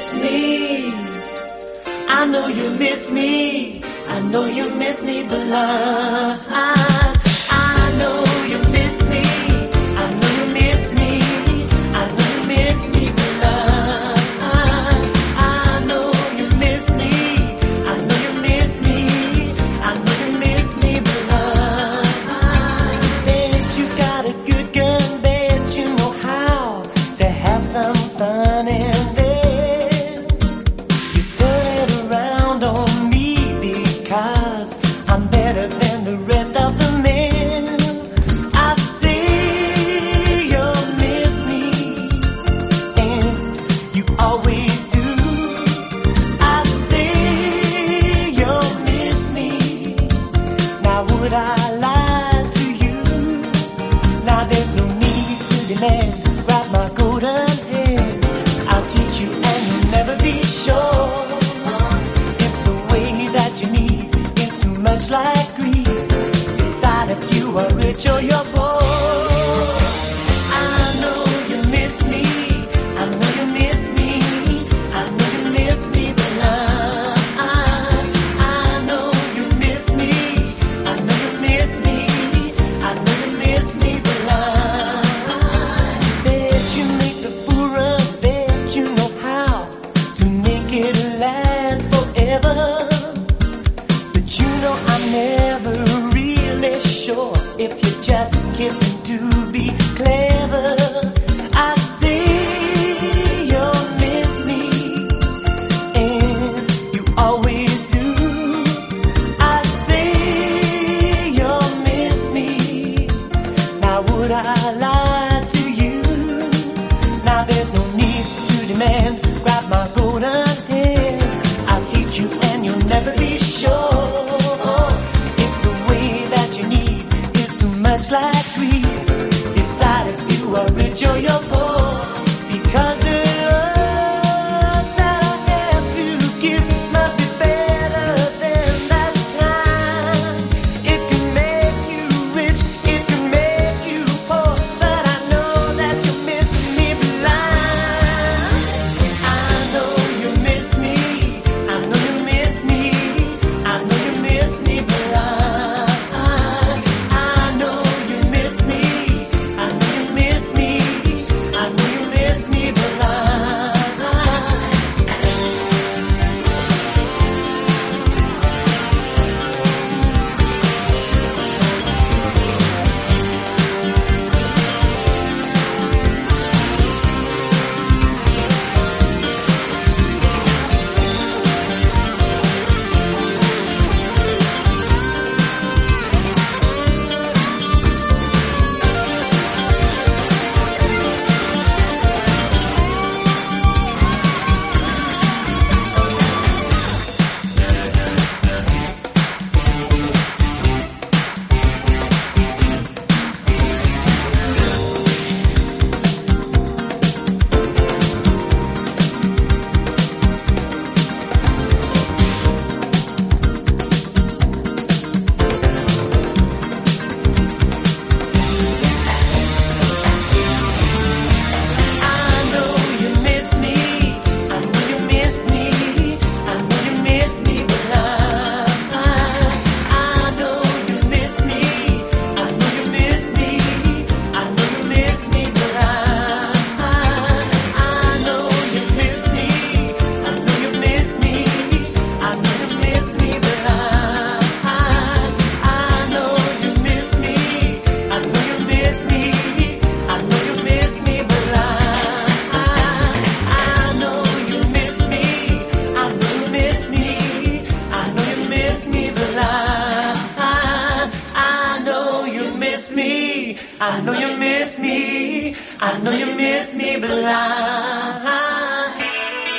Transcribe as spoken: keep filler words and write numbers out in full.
miss me. I know you miss me. I know you miss me, but I, I know you miss me. I know you miss me. I know you miss me, but I, I know you miss me. I know you miss me. I know you miss me, but I bet you got a good gun. Bet you know how to have some fun and then you turn it around on me because I'm better than the rest of the men. I see you miss me, and you always do. I see you miss me. Now would I lie to you? Now there's no need to demand. Grab my golden hand, I'll teach you and you'll never be sure. If the way that you need is too much like greed, decide if you are rich or you're poor. I know you miss me. I know you miss me. I know you miss me, but I, I know you miss me. I know you miss me. I know you miss me, but I bet you make the fool run. Bet you know how to make it last forever. But you know I'm never really sure if you're just kissing to be clever. I see you miss me, and you always do. I see you miss me. Now would I lie to you? Now there's no need to demand. Grab my golden hand, I'll teach you and you'll never be sure. If the way that you need is too much like greed, decide if you are rich or you're poor. Because the love that I have to give must be better than that kind. It can make you rich, it can make you poor, but I know that you miss me blind. I know you miss me. I know you miss me. I know you miss me blind. I know you miss me. I know you miss me. I know you miss me blind. I know you miss me. I know you miss me blind.